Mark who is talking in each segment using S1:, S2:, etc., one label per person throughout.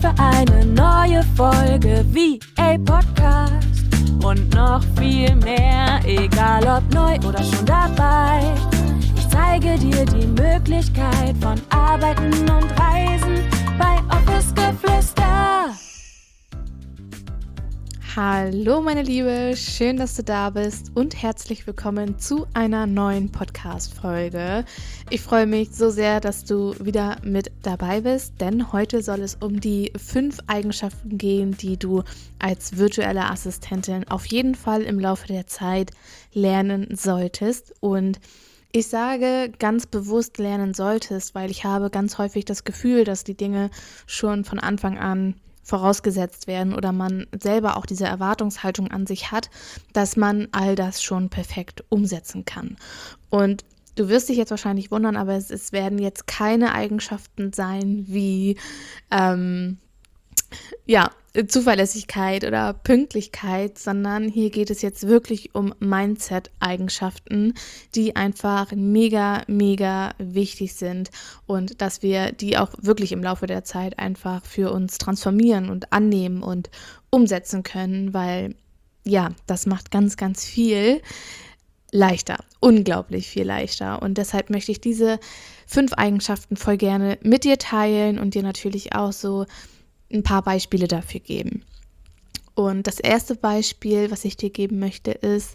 S1: für eine neue Folge VA Podcast. Und noch viel mehr, egal ob neu oder schon dabei. Ich zeige dir die Möglichkeit von Arbeiten und Reisen bei Office Geflüster.
S2: Hallo meine Liebe, schön, dass du da bist und herzlich willkommen zu einer neuen Podcast-Folge. Ich freue mich so sehr, dass du wieder mit dabei bist, denn heute soll es um die 5 Eigenschaften gehen, die du als virtuelle Assistentin auf jeden Fall im Laufe der Zeit lernen solltest. Und ich sage ganz bewusst lernen solltest, weil ich habe ganz häufig das Gefühl, dass die Dinge schon von Anfang an vorausgesetzt werden oder man selber auch diese Erwartungshaltung an sich hat, dass man all das schon perfekt umsetzen kann. Und du wirst dich jetzt wahrscheinlich wundern, aber es werden jetzt keine Eigenschaften sein wie Zuverlässigkeit oder Pünktlichkeit, sondern hier geht es jetzt wirklich um Mindset-Eigenschaften, die einfach mega, mega wichtig sind und dass wir die auch wirklich im Laufe der Zeit einfach für uns transformieren und annehmen und umsetzen können, weil ja, das macht ganz, ganz viel leichter, unglaublich viel leichter. Und deshalb möchte ich diese 5 Eigenschaften voll gerne mit dir teilen und dir natürlich auch so ein paar Beispiele dafür geben. Und das erste Beispiel, was ich dir geben möchte, ist,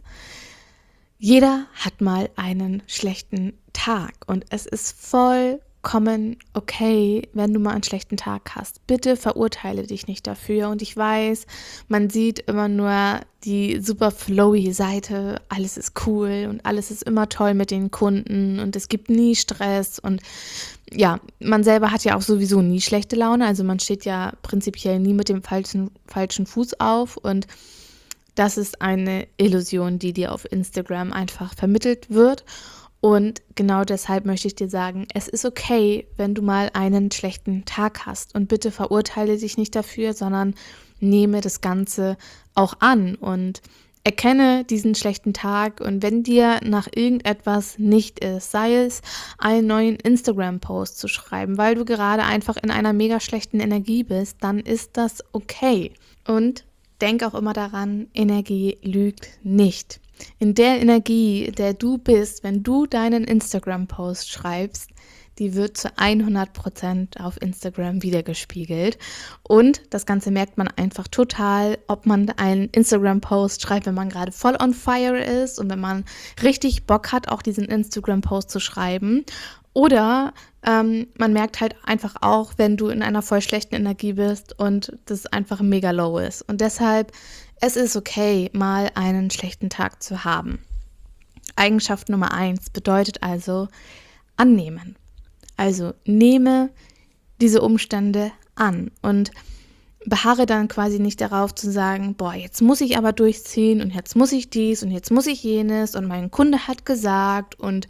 S2: jeder hat mal einen schlechten Tag und es ist vollkommen okay, wenn du mal einen schlechten Tag hast. Bitte verurteile dich nicht dafür. Und ich weiß, man sieht immer nur die super flowy Seite, alles ist cool und alles ist immer toll mit den Kunden und es gibt nie Stress und ja, man selber hat ja auch sowieso nie schlechte Laune, also man steht ja prinzipiell nie mit dem falschen Fuß auf und das ist eine Illusion, die dir auf Instagram einfach vermittelt wird und genau deshalb möchte ich dir sagen, es ist okay, wenn du mal einen schlechten Tag hast und bitte verurteile dich nicht dafür, sondern nehme das Ganze auch an und erkenne diesen schlechten Tag und wenn dir nach irgendetwas nicht ist, sei es einen neuen Instagram-Post zu schreiben, weil du gerade einfach in einer mega schlechten Energie bist, dann ist das okay. Und denk auch immer daran, Energie lügt nicht. In der Energie, der du bist, wenn du deinen Instagram-Post schreibst, die wird zu 100% auf Instagram wiedergespiegelt. Und das Ganze merkt man einfach total, ob man einen Instagram-Post schreibt, wenn man gerade voll on fire ist und wenn man richtig Bock hat, auch diesen Instagram-Post zu schreiben. Oder man merkt halt einfach auch, wenn du in einer voll schlechten Energie bist und das einfach mega low ist. Und deshalb, es ist okay, mal einen schlechten Tag zu haben. Eigenschaft Nummer 1 bedeutet also annehmen. Also nehme diese Umstände an und beharre dann quasi nicht darauf zu sagen, boah, jetzt muss ich aber durchziehen und jetzt muss ich dies und jetzt muss ich jenes und mein Kunde hat gesagt und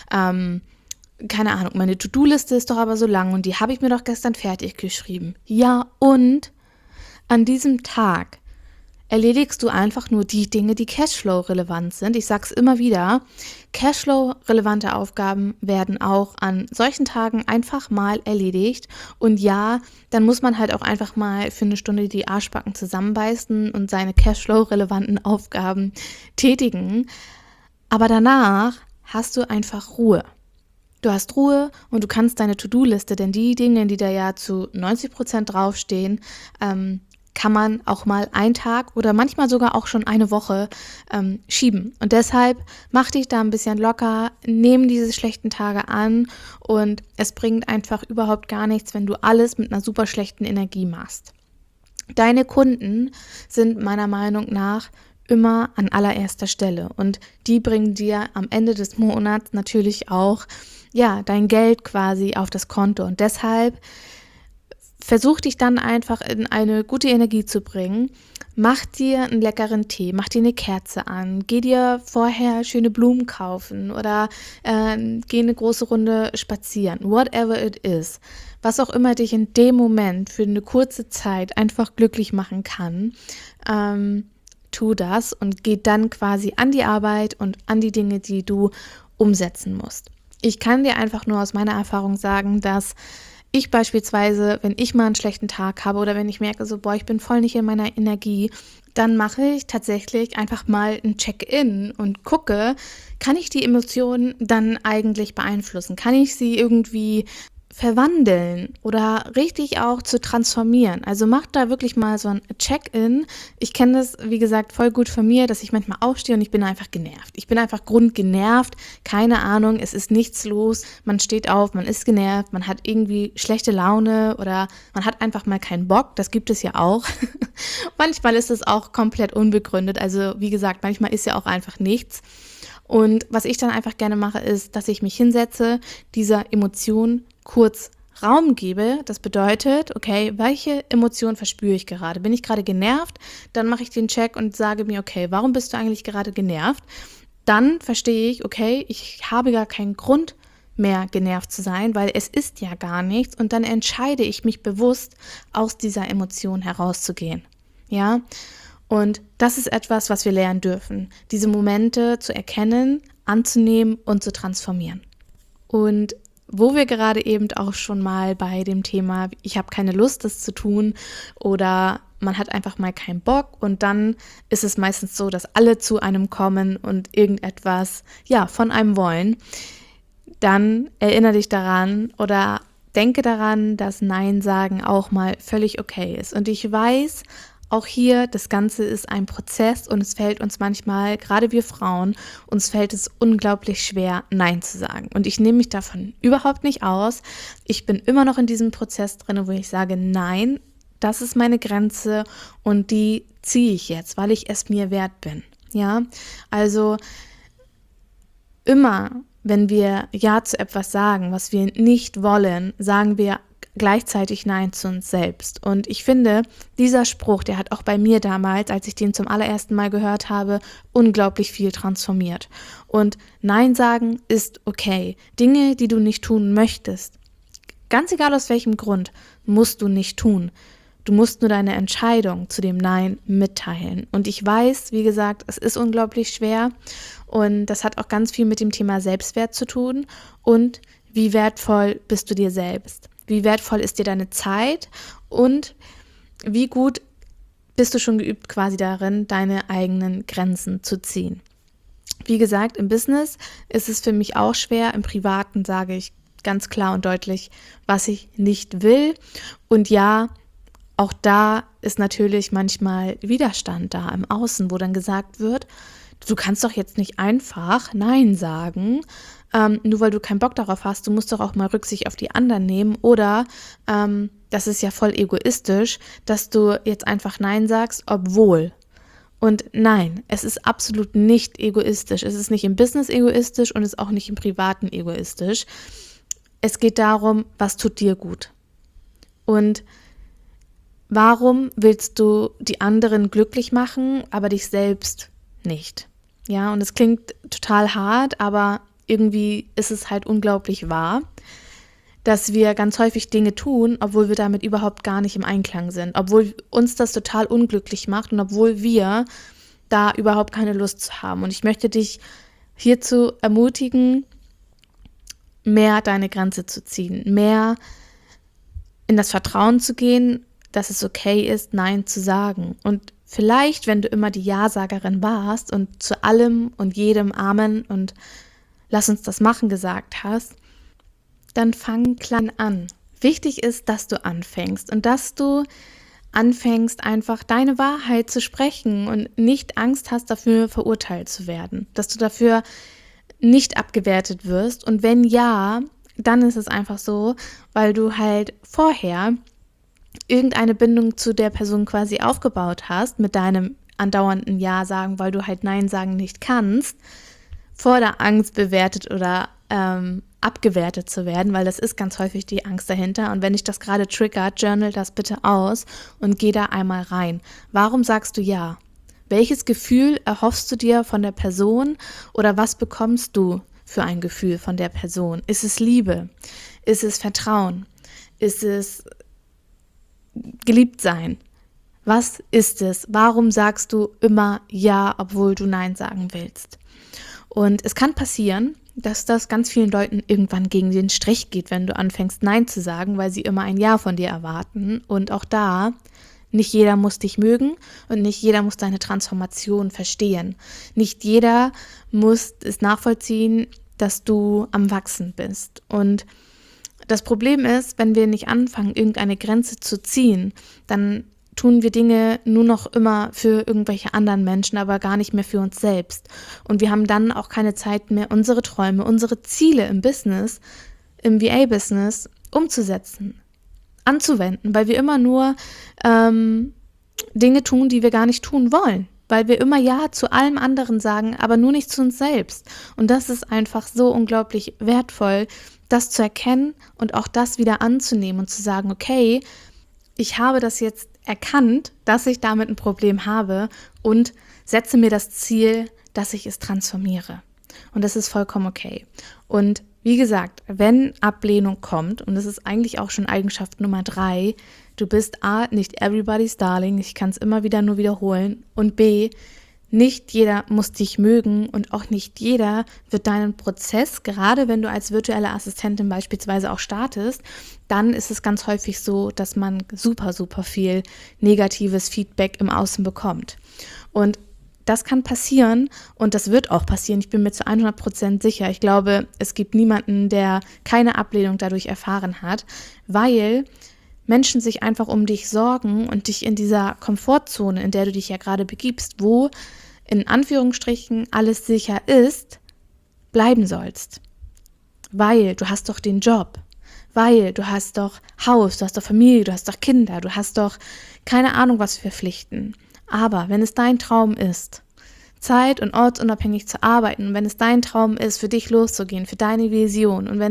S2: keine Ahnung, meine To-Do-Liste ist doch aber so lang und die habe ich mir doch gestern fertig geschrieben. Ja, und an diesem Tag erledigst du einfach nur die Dinge, die Cashflow-relevant sind. Ich sage es immer wieder, Cashflow-relevante Aufgaben werden auch an solchen Tagen einfach mal erledigt. Und ja, dann muss man halt auch einfach mal für eine Stunde die Arschbacken zusammenbeißen und seine Cashflow-relevanten Aufgaben tätigen. Aber danach hast du einfach Ruhe. Du hast Ruhe und du kannst deine To-Do-Liste, denn die Dinge, die da ja zu 90% draufstehen, kann man auch mal einen Tag oder manchmal sogar auch schon eine Woche schieben. Und deshalb mach dich da ein bisschen locker, nimm diese schlechten Tage an und es bringt einfach überhaupt gar nichts, wenn du alles mit einer super schlechten Energie machst. Deine Kunden sind meiner Meinung nach immer an allererster Stelle und die bringen dir am Ende des Monats natürlich auch dein Geld quasi auf das Konto und deshalb versuch dich dann einfach in eine gute Energie zu bringen. Mach dir einen leckeren Tee, mach dir eine Kerze an, geh dir vorher schöne Blumen kaufen oder geh eine große Runde spazieren, whatever it is. Was auch immer dich in dem Moment für eine kurze Zeit einfach glücklich machen kann, tu das und geh dann quasi an die Arbeit und an die Dinge, die du umsetzen musst. Ich kann dir einfach nur aus meiner Erfahrung sagen, dass Ich beispielsweise, wenn ich mal einen schlechten Tag habe oder wenn ich merke, so, boah, ich bin voll nicht in meiner Energie, dann mache ich tatsächlich einfach mal ein Check-in und gucke, kann ich die Emotionen dann eigentlich beeinflussen? Kann ich sie irgendwie verwandeln oder richtig auch zu transformieren? Also mach da wirklich mal so ein Check-in. Ich kenne das, wie gesagt, voll gut von mir, dass ich manchmal aufstehe und ich bin einfach genervt. Ich bin einfach grundgenervt, keine Ahnung, es ist nichts los. Man steht auf, man ist genervt, man hat irgendwie schlechte Laune oder man hat einfach mal keinen Bock. Das gibt es ja auch. Manchmal ist es auch komplett unbegründet. Also wie gesagt, manchmal ist ja auch einfach nichts. Und was ich dann einfach gerne mache, ist, dass ich mich hinsetze, dieser Emotion kurz Raum gebe. Das bedeutet, okay, welche Emotion verspüre ich gerade? Bin ich gerade genervt? Dann mache ich den Check und sage mir, okay, warum bist du eigentlich gerade genervt? Dann verstehe ich, okay, ich habe gar keinen Grund mehr genervt zu sein, weil es ist ja gar nichts. Und dann entscheide ich mich bewusst, aus dieser Emotion herauszugehen. Ja, und das ist etwas, was wir lernen dürfen, diese Momente zu erkennen, anzunehmen und zu transformieren. Und wo wir gerade eben auch schon mal bei dem Thema, ich habe keine Lust, das zu tun oder man hat einfach mal keinen Bock und dann ist es meistens so, dass alle zu einem kommen und irgendetwas, ja, von einem wollen, dann erinnere dich daran oder denke daran, dass Nein sagen auch mal völlig okay ist. Und ich weiß, auch hier, das Ganze ist ein Prozess und es fällt uns manchmal, gerade wir Frauen, uns fällt es unglaublich schwer, Nein zu sagen. Und ich nehme mich davon überhaupt nicht aus. Ich bin immer noch in diesem Prozess drin, wo ich sage, nein, das ist meine Grenze und die ziehe ich jetzt, weil ich es mir wert bin. Ja, also immer, wenn wir Ja zu etwas sagen, was wir nicht wollen, sagen wir gleichzeitig Nein zu uns selbst. Und ich finde, dieser Spruch, der hat auch bei mir damals, als ich den zum allerersten Mal gehört habe, unglaublich viel transformiert. Und Nein sagen ist okay. Dinge, die du nicht tun möchtest, ganz egal aus welchem Grund, musst du nicht tun. Du musst nur deine Entscheidung zu dem Nein mitteilen. Und ich weiß, wie gesagt, es ist unglaublich schwer und das hat auch ganz viel mit dem Thema Selbstwert zu tun und wie wertvoll bist du dir selbst. Wie wertvoll ist dir deine Zeit und wie gut bist du schon geübt quasi darin, deine eigenen Grenzen zu ziehen. Wie gesagt, im Business ist es für mich auch schwer. Im Privaten sage ich ganz klar und deutlich, was ich nicht will. Und ja, auch da ist natürlich manchmal Widerstand da im Außen, wo dann gesagt wird, du kannst doch jetzt nicht einfach Nein sagen, nur weil du keinen Bock darauf hast, du musst doch auch mal Rücksicht auf die anderen nehmen oder das ist ja voll egoistisch, dass du jetzt einfach Nein sagst, obwohl. Und nein, es ist absolut nicht egoistisch. Es ist nicht im Business egoistisch und es ist auch nicht im Privaten egoistisch. Es geht darum, was tut dir gut. Und warum willst du die anderen glücklich machen, aber dich selbst nicht? Ja, und es klingt total hart, aber irgendwie ist es halt unglaublich wahr, dass wir ganz häufig Dinge tun, obwohl wir damit überhaupt gar nicht im Einklang sind, obwohl uns das total unglücklich macht und obwohl wir da überhaupt keine Lust zu haben. Und ich möchte dich hierzu ermutigen, mehr deine Grenze zu ziehen, mehr in das Vertrauen zu gehen, dass es okay ist, Nein zu sagen. Und vielleicht, wenn du immer die Ja-Sagerin warst und zu allem und jedem Amen und lass uns das machen gesagt hast, dann fang klein an. Wichtig ist, dass du anfängst und dass du anfängst, einfach deine Wahrheit zu sprechen und nicht Angst hast, dafür verurteilt zu werden. Dass du dafür nicht abgewertet wirst. Und wenn ja, dann ist es einfach so, weil du halt vorher irgendeine Bindung zu der Person quasi aufgebaut hast, mit deinem andauernden Ja sagen, weil du halt Nein sagen nicht kannst, vor der Angst bewertet oder abgewertet zu werden, weil das ist ganz häufig die Angst dahinter. Und wenn dich das gerade triggert, journal das bitte aus und geh da einmal rein. Warum sagst du Ja? Welches Gefühl erhoffst du dir von der Person oder was bekommst du für ein Gefühl von der Person? Ist es Liebe? Ist es Vertrauen? Ist es geliebt sein? Was ist es? Warum sagst du immer Ja, obwohl du Nein sagen willst? Und es kann passieren, dass das ganz vielen Leuten irgendwann gegen den Strich geht, wenn du anfängst, Nein zu sagen, weil sie immer ein Ja von dir erwarten. Und auch da, nicht jeder muss dich mögen und nicht jeder muss deine Transformation verstehen. Nicht jeder muss es nachvollziehen, dass du am Wachsen bist. Und das Problem ist, wenn wir nicht anfangen, irgendeine Grenze zu ziehen, dann tun wir Dinge nur noch immer für irgendwelche anderen Menschen, aber gar nicht mehr für uns selbst. Und wir haben dann auch keine Zeit mehr, unsere Träume, unsere Ziele im Business, im VA-Business umzusetzen, anzuwenden, weil wir immer nur Dinge tun, die wir gar nicht tun wollen. Weil wir immer Ja zu allem anderen sagen, aber nur nicht zu uns selbst. Und das ist einfach so unglaublich wertvoll, das zu erkennen und auch das wieder anzunehmen und zu sagen, okay, ich habe das jetzt erkannt, dass ich damit ein Problem habe und setze mir das Ziel, dass ich es transformiere. Und das ist vollkommen okay. Und wie gesagt, wenn Ablehnung kommt, und das ist eigentlich auch schon Eigenschaft Nummer 3, du bist A, nicht everybody's darling, ich kann es immer wieder nur wiederholen, und B, nicht jeder muss dich mögen und auch nicht jeder wird deinen Prozess, gerade wenn du als virtuelle Assistentin beispielsweise auch startest, dann ist es ganz häufig so, dass man super, super viel negatives Feedback im Außen bekommt. Und das kann passieren und das wird auch passieren. Ich bin mir zu 100% sicher. Ich glaube, es gibt niemanden, der keine Ablehnung dadurch erfahren hat, weil Menschen sich einfach um dich sorgen und dich in dieser Komfortzone, in der du dich ja gerade begibst, wo in Anführungsstrichen alles sicher ist, bleiben sollst. Weil du hast doch den Job, weil du hast doch Haus, du hast doch Familie, du hast doch Kinder, du hast doch keine Ahnung was für Pflichten. Aber wenn es dein Traum ist, zeit- und ortsunabhängig zu arbeiten, wenn es dein Traum ist, für dich loszugehen, für deine Vision und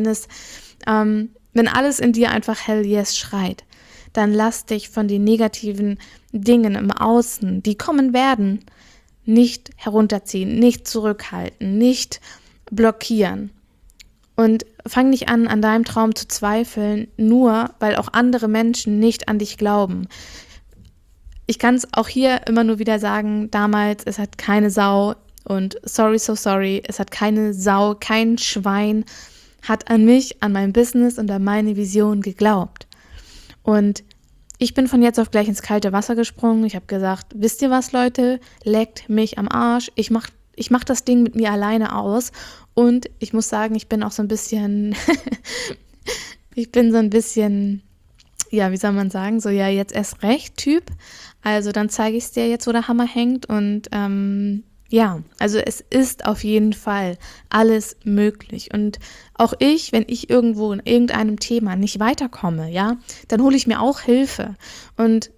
S2: wenn alles in dir einfach hell yes schreit, dann lass dich von den negativen Dingen im Außen, die kommen werden, nicht herunterziehen, nicht zurückhalten, nicht blockieren. Und fang nicht an deinem Traum zu zweifeln, nur weil auch andere Menschen nicht an dich glauben. Ich kann es auch hier immer nur wieder sagen, damals, es hat keine Sau und sorry, so sorry, es hat keine Sau, kein Schwein hat an mich, an mein Business und an meine Vision geglaubt. Und ich bin von jetzt auf gleich ins kalte Wasser gesprungen. Ich habe gesagt, wisst ihr was, Leute? Leckt mich am Arsch. Ich mach das Ding mit mir alleine aus. Und ich muss sagen, ich bin auch so ein bisschen, ja, wie soll man sagen, so ja, jetzt erst recht Typ. Also dann zeige ich es dir jetzt, wo der Hammer hängt. Und ja, also es ist auf jeden Fall alles möglich. Und auch ich, wenn ich irgendwo in irgendeinem Thema nicht weiterkomme, ja, dann hole ich mir auch Hilfe. Und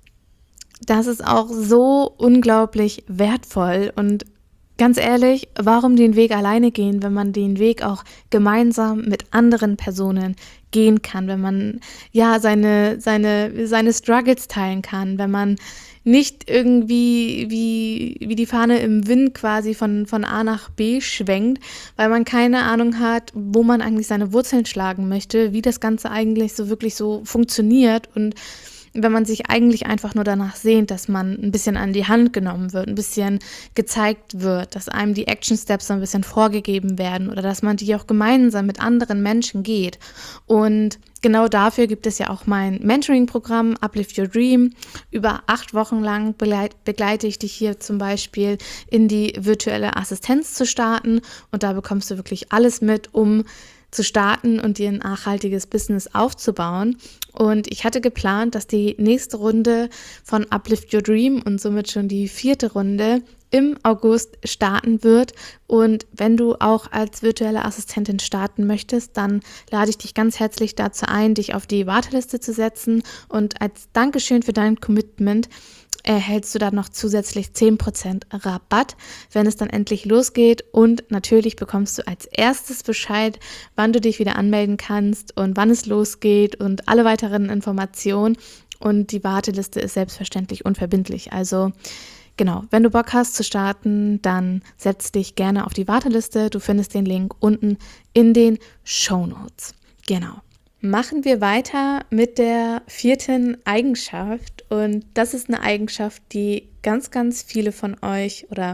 S2: das ist auch so unglaublich wertvoll. Und ganz ehrlich, warum den Weg alleine gehen, wenn man den Weg auch gemeinsam mit anderen Personen gehen kann, wenn man ja seine Struggles teilen kann, wenn man nicht irgendwie wie die Fahne im Wind quasi von A nach B schwenkt, weil man keine Ahnung hat, wo man eigentlich seine Wurzeln schlagen möchte, wie das Ganze eigentlich so wirklich so funktioniert und wenn man sich eigentlich einfach nur danach sehnt, dass man ein bisschen an die Hand genommen wird, ein bisschen gezeigt wird, dass einem die Action Steps so ein bisschen vorgegeben werden oder dass man die auch gemeinsam mit anderen Menschen geht. Und genau dafür gibt es ja auch mein Mentoring-Programm Uplift Your Dream. Über 8 Wochen lang begleite ich dich hier zum Beispiel in die virtuelle Assistenz zu starten und da bekommst du wirklich alles mit, um zu starten und dir ein nachhaltiges Business aufzubauen. Und ich hatte geplant, dass die nächste Runde von Uplift Your Dream und somit schon die 4. Runde im August starten wird. Und wenn du auch als virtuelle Assistentin starten möchtest, dann lade ich dich ganz herzlich dazu ein, dich auf die Warteliste zu setzen. Und als Dankeschön für dein Commitment erhältst du dann noch zusätzlich 10% Rabatt, wenn es dann endlich losgeht. Und natürlich bekommst du als erstes Bescheid, wann du dich wieder anmelden kannst und wann es losgeht und alle weiteren Informationen. Und die Warteliste ist selbstverständlich unverbindlich. Also genau, wenn du Bock hast zu starten, dann setz dich gerne auf die Warteliste. Du findest den Link unten in den Shownotes. Genau. Machen wir weiter mit der 4. Eigenschaft und das ist eine Eigenschaft, die ganz, ganz viele von euch oder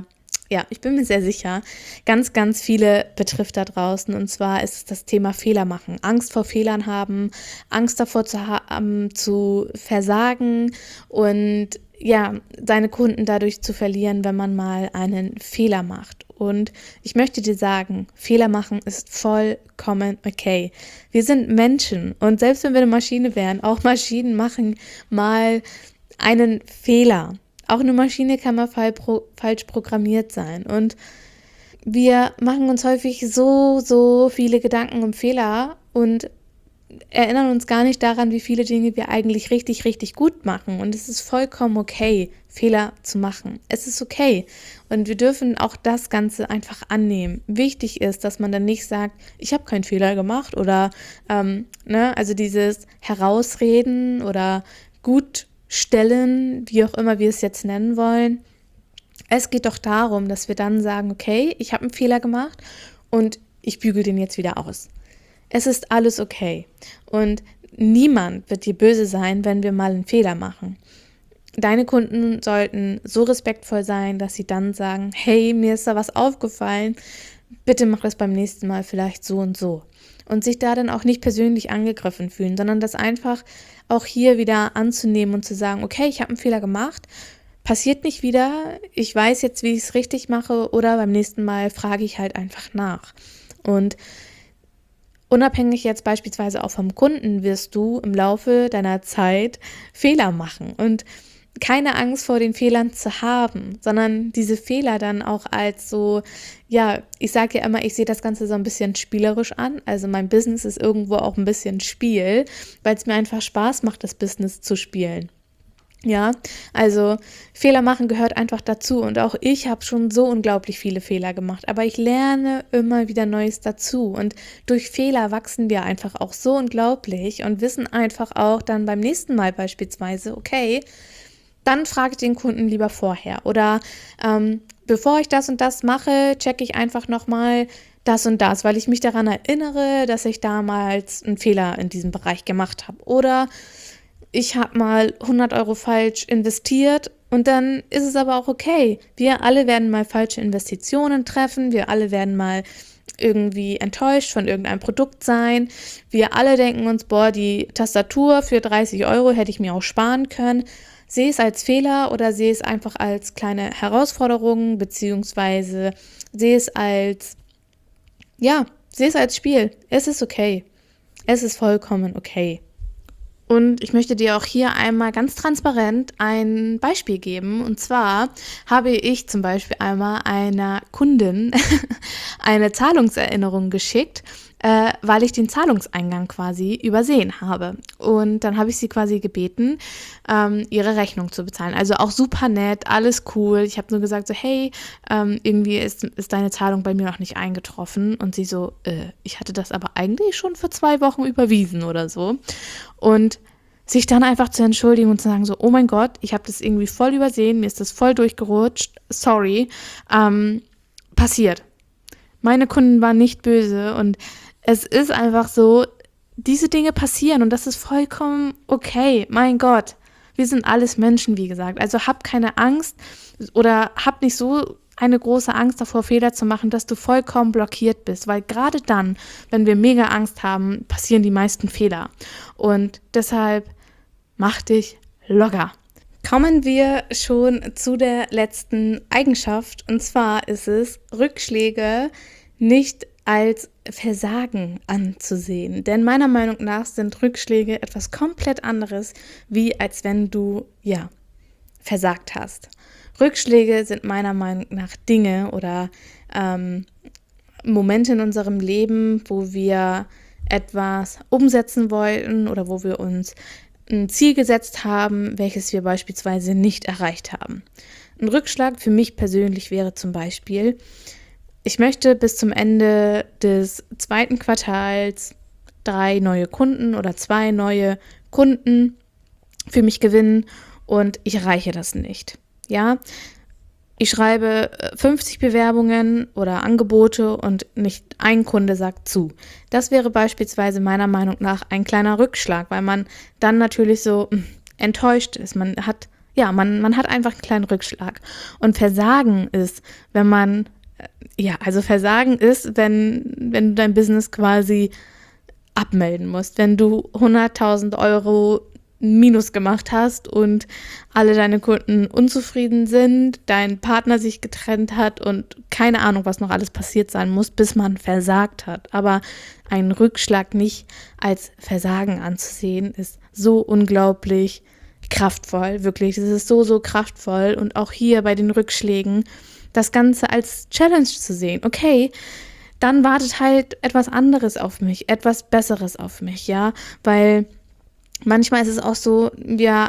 S2: ich bin mir sehr sicher, ganz, ganz viele betrifft da draußen. Und zwar ist es das Thema Fehler machen. Angst vor Fehlern haben, Angst davor zu haben, zu versagen und seine Kunden dadurch zu verlieren, wenn man mal einen Fehler macht. Und ich möchte dir sagen, Fehler machen ist vollkommen okay. Wir sind Menschen und selbst wenn wir eine Maschine wären, auch Maschinen machen mal einen Fehler. Auch eine Maschine kann mal falsch programmiert sein. Und wir machen uns häufig so viele Gedanken um Fehler und erinnern uns gar nicht daran, wie viele Dinge wir eigentlich richtig, richtig gut machen. Und es ist vollkommen okay, Fehler zu machen. Es ist okay. Und wir dürfen auch das Ganze einfach annehmen. Wichtig ist, dass man dann nicht sagt, ich habe keinen Fehler gemacht oder also dieses Herausreden oder Gutstellen, wie auch immer wir es jetzt nennen wollen. Es geht doch darum, dass wir dann sagen, okay, ich habe einen Fehler gemacht und ich bügel den jetzt wieder aus. Es ist alles okay und niemand wird dir böse sein, wenn wir mal einen Fehler machen. Deine Kunden sollten so respektvoll sein, dass sie dann sagen, hey, mir ist da was aufgefallen, bitte mach das beim nächsten Mal vielleicht so und so. Und sich da dann auch nicht persönlich angegriffen fühlen, sondern das einfach auch hier wieder anzunehmen und zu sagen, okay, ich habe einen Fehler gemacht, passiert nicht wieder, ich weiß jetzt, wie ich es richtig mache oder beim nächsten Mal frage ich halt einfach nach. Und unabhängig jetzt beispielsweise auch vom Kunden wirst du im Laufe deiner Zeit Fehler machen und keine Angst vor den Fehlern zu haben, sondern diese Fehler dann auch als so, ich sage ja immer, ich sehe das Ganze so ein bisschen spielerisch an, also mein Business ist irgendwo auch ein bisschen Spiel, weil es mir einfach Spaß macht, das Business zu spielen. Ja, also Fehler machen gehört einfach dazu und auch ich habe schon so unglaublich viele Fehler gemacht, aber ich lerne immer wieder Neues dazu und durch Fehler wachsen wir einfach auch so unglaublich und wissen einfach auch dann beim nächsten Mal beispielsweise, okay, dann frage ich den Kunden lieber vorher oder bevor ich das und das mache, checke ich einfach nochmal das und das, weil ich mich daran erinnere, dass ich damals einen Fehler in diesem Bereich gemacht habe oder ich habe mal 100 Euro falsch investiert und dann ist es aber auch okay. Wir alle werden mal falsche Investitionen treffen, wir alle werden mal irgendwie enttäuscht von irgendeinem Produkt sein. Wir alle denken uns, die Tastatur für 30 Euro hätte ich mir auch sparen können. Sehe es als Fehler oder sehe es einfach als kleine Herausforderung, beziehungsweise sehe es als Spiel. Es ist okay. Es ist vollkommen okay. Und ich möchte dir auch hier einmal ganz transparent ein Beispiel geben. Und zwar habe ich zum Beispiel einmal einer Kundin eine Zahlungserinnerung geschickt, weil ich den Zahlungseingang quasi übersehen habe. Und dann habe ich sie quasi gebeten, ihre Rechnung zu bezahlen. Also auch super nett, alles cool. Ich habe nur gesagt so, hey, irgendwie ist deine Zahlung bei mir noch nicht eingetroffen. Und sie so, ich hatte das aber eigentlich schon vor 2 Wochen überwiesen oder so. Und sich dann einfach zu entschuldigen und zu sagen so, oh mein Gott, ich habe das irgendwie voll übersehen, mir ist das voll durchgerutscht, sorry, passiert. Meine Kunden waren nicht böse und es ist einfach so, diese Dinge passieren und das ist vollkommen okay, mein Gott. Wir sind alles Menschen, wie gesagt, also hab keine Angst oder hab nicht so eine große Angst davor, Fehler zu machen, dass du vollkommen blockiert bist, weil gerade dann, wenn wir mega Angst haben, passieren die meisten Fehler und deshalb mach dich locker. Kommen wir schon zu der letzten Eigenschaft und zwar ist es, Rückschläge nicht als Versagen anzusehen. Denn meiner Meinung nach sind Rückschläge etwas komplett anderes, wie als wenn du, versagt hast. Rückschläge sind meiner Meinung nach Dinge oder Momente in unserem Leben, wo wir etwas umsetzen wollten oder wo wir uns ein Ziel gesetzt haben, welches wir beispielsweise nicht erreicht haben. Ein Rückschlag für mich persönlich wäre zum Beispiel, ich möchte bis zum Ende des 2. Quartals 3 neue Kunden oder 2 neue Kunden für mich gewinnen und ich erreiche das nicht. Ja, ich schreibe 50 Bewerbungen oder Angebote und nicht ein Kunde sagt zu. Das wäre beispielsweise meiner Meinung nach ein kleiner Rückschlag, weil man dann natürlich so enttäuscht ist. Man hat man hat einfach einen kleinen Rückschlag. Und Versagen ist, wenn du dein Business quasi abmelden musst, wenn du 100.000 Euro Minus gemacht hast und alle deine Kunden unzufrieden sind, dein Partner sich getrennt hat und keine Ahnung, was noch alles passiert sein muss, bis man versagt hat. Aber einen Rückschlag nicht als Versagen anzusehen, ist so unglaublich kraftvoll, wirklich. Es ist so, so kraftvoll. Und auch hier bei den Rückschlägen das Ganze als Challenge zu sehen. Okay, dann wartet halt etwas anderes auf mich, etwas Besseres auf mich, ja, weil manchmal ist es auch so, wir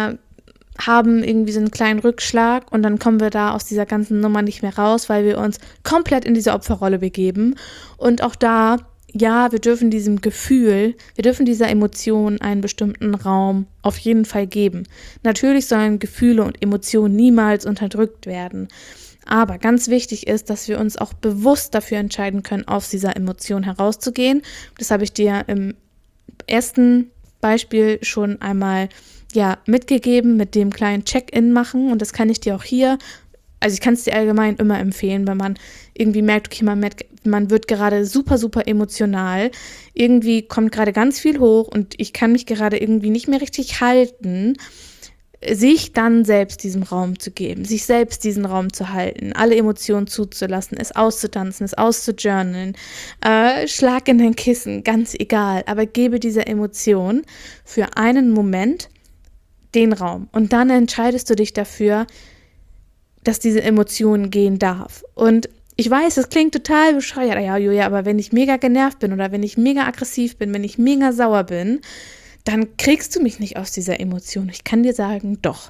S2: haben irgendwie so einen kleinen Rückschlag und dann kommen wir da aus dieser ganzen Nummer nicht mehr raus, weil wir uns komplett in diese Opferrolle begeben. Und auch da, ja, wir dürfen diesem Gefühl, wir dürfen dieser Emotion einen bestimmten Raum auf jeden Fall geben. Natürlich sollen Gefühle und Emotionen niemals unterdrückt werden. Aber ganz wichtig ist, dass wir uns auch bewusst dafür entscheiden können, aus dieser Emotion herauszugehen. Das habe ich dir im ersten Beispiel schon einmal mitgegeben, mit dem kleinen Check-in machen, und das kann ich dir auch hier, also ich kann es dir allgemein immer empfehlen, wenn man irgendwie merkt, okay, man wird gerade super, super emotional, irgendwie kommt gerade ganz viel hoch und ich kann mich gerade irgendwie nicht mehr richtig halten, sich dann selbst diesen Raum zu geben, sich selbst diesen Raum zu halten, alle Emotionen zuzulassen, es auszutanzen, es auszujournalen, Schlag in dein Kissen, ganz egal, aber gebe dieser Emotion für einen Moment den Raum und dann entscheidest du dich dafür, dass diese Emotion gehen darf. Und ich weiß, das klingt total bescheuert, ja, Julia, aber wenn ich mega genervt bin oder wenn ich mega aggressiv bin, wenn ich mega sauer bin, dann kriegst du mich nicht aus dieser Emotion. Ich kann dir sagen, doch,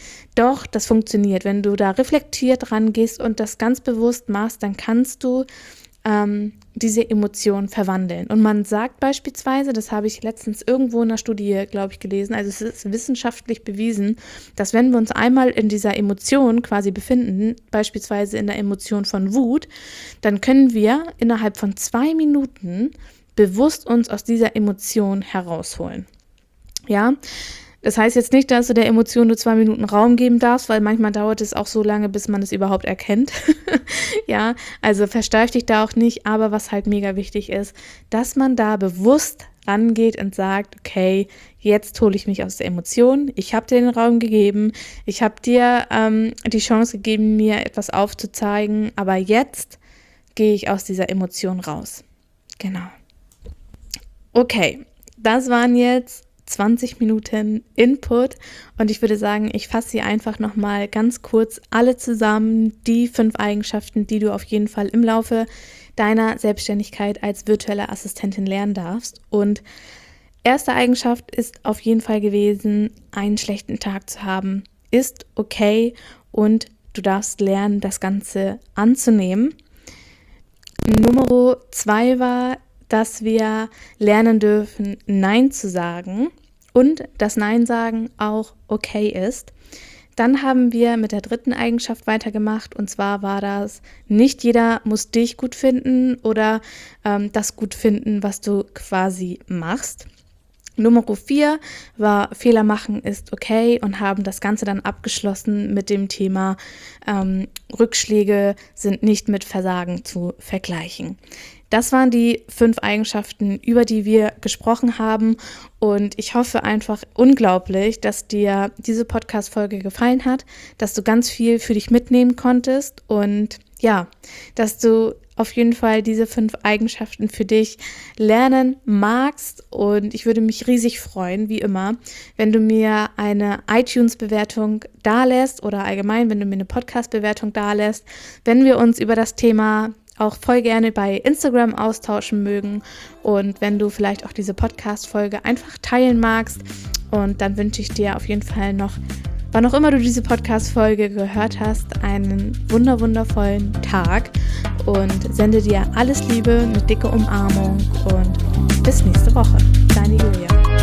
S2: das funktioniert. Wenn du da reflektiert rangehst und das ganz bewusst machst, dann kannst du diese Emotion verwandeln. Und man sagt beispielsweise, das habe ich letztens irgendwo in einer Studie, glaube ich, gelesen, also es ist wissenschaftlich bewiesen, dass wenn wir uns einmal in dieser Emotion quasi befinden, beispielsweise in der Emotion von Wut, dann können wir innerhalb von 2 Minuten bewusst uns aus dieser Emotion herausholen. Ja, das heißt jetzt nicht, dass du der Emotion nur 2 Minuten Raum geben darfst, weil manchmal dauert es auch so lange, bis man es überhaupt erkennt. Ja, also versteif dich da auch nicht, aber was halt mega wichtig ist, dass man da bewusst rangeht und sagt, okay, jetzt hole ich mich aus der Emotion, ich habe dir den Raum gegeben, ich habe dir die Chance gegeben, mir etwas aufzuzeigen, aber jetzt gehe ich aus dieser Emotion raus. Genau. Okay, das waren jetzt 20 Minuten Input und ich würde sagen, ich fasse sie einfach nochmal ganz kurz alle zusammen, die 5 Eigenschaften, die du auf jeden Fall im Laufe deiner Selbstständigkeit als virtuelle Assistentin lernen darfst. Und erste Eigenschaft ist auf jeden Fall gewesen, einen schlechten Tag zu haben, ist okay und du darfst lernen, das Ganze anzunehmen. Nummer 2 war, dass wir lernen dürfen, Nein zu sagen und dass Nein sagen auch okay ist. Dann haben wir mit der 3. Eigenschaft weitergemacht und zwar war das, nicht jeder muss dich gut finden oder das gut finden, was du quasi machst. Nummer 4 war, Fehler machen ist okay und haben das Ganze dann abgeschlossen mit dem Thema, Rückschläge sind nicht mit Versagen zu vergleichen. Das waren die 5 Eigenschaften, über die wir gesprochen haben und ich hoffe einfach unglaublich, dass dir diese Podcast-Folge gefallen hat, dass du ganz viel für dich mitnehmen konntest und ja, dass du auf jeden Fall diese 5 Eigenschaften für dich lernen magst und ich würde mich riesig freuen, wie immer, wenn du mir eine iTunes-Bewertung dalässt oder allgemein, wenn du mir eine Podcast-Bewertung dalässt, wenn wir uns über das Thema auch voll gerne bei Instagram austauschen mögen und wenn du vielleicht auch diese Podcast-Folge einfach teilen magst und dann wünsche ich dir auf jeden Fall noch, wann auch immer du diese Podcast-Folge gehört hast, einen wundervollen Tag und sende dir alles Liebe, eine dicke Umarmung und bis nächste Woche. Deine Julia.